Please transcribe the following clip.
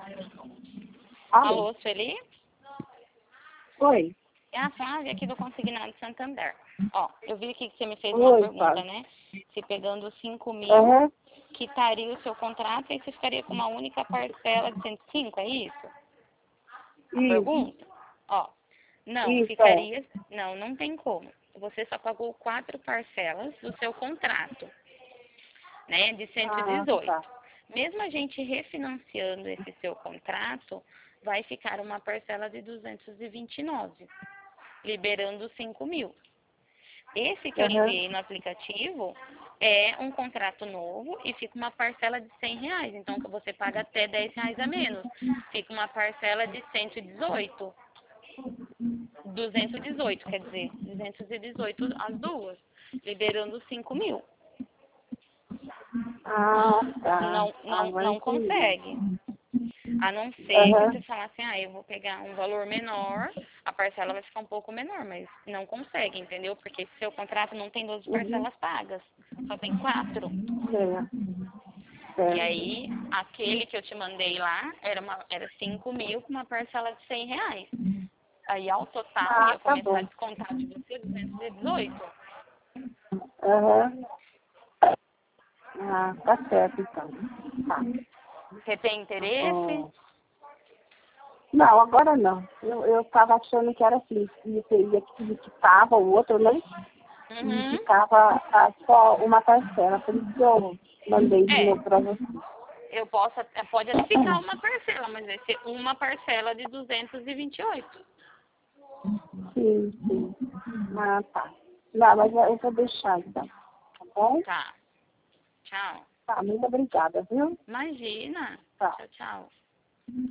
Alô? Alô, Sueli? Oi. É a Flávia aqui do Consignado Santander. Ó, eu vi aqui que você me fez Oi, uma pergunta, Flávia. né? Se pegando 5 mil, Aham. quitaria o seu contrato e aí você ficaria com uma única parcela de 105, é isso? A Isso. pergunta? Ó, não, Isso, é. ficaria... Não, não tem como. Você só pagou 4 parcelas do seu contrato, né? De Ah, 118. tá. Mesmo a gente refinanciando esse seu contrato, vai ficar uma parcela de 229, liberando 5 mil. Esse que eu Aham. enviei no aplicativo é um contrato novo e fica uma parcela de R$ 100. Então, que você paga até R$ 10 a menos. Fica uma parcela de 118. 218, quer dizer, 218 as duas, liberando 5 mil. Ah, tá. Não, não, Agora não entendi. consegue. A não ser que você Aham. fale assim, eu vou pegar um valor menor, a parcela vai ficar um pouco menor, mas não consegue, entendeu? Porque seu contrato não tem 12 Uhum. parcelas pagas, só tem 4. Certo. E Certo. aí, aquele que eu te mandei lá era 5 mil com uma parcela de R$ 100. Aí, ao total, Ah, ia tá começar a bom. descontar de você 218. Aham. Ah, tá certo, então. Tá. Você tem interesse? Ó. Não, agora não. Eu tava achando que era assim, que teria que quitava o outro, né? E Uhum. ficava só uma parcela. Por isso que eu mandei de É, novo para você. pode até ficar uma parcela, mas vai ser uma parcela de 228. Sim, sim. Ah, tá. Não, mas eu vou deixar então. Tá bom? Tá. Tchau. Tá, muito obrigada, viu? Imagina. Tá. Tchau, tchau.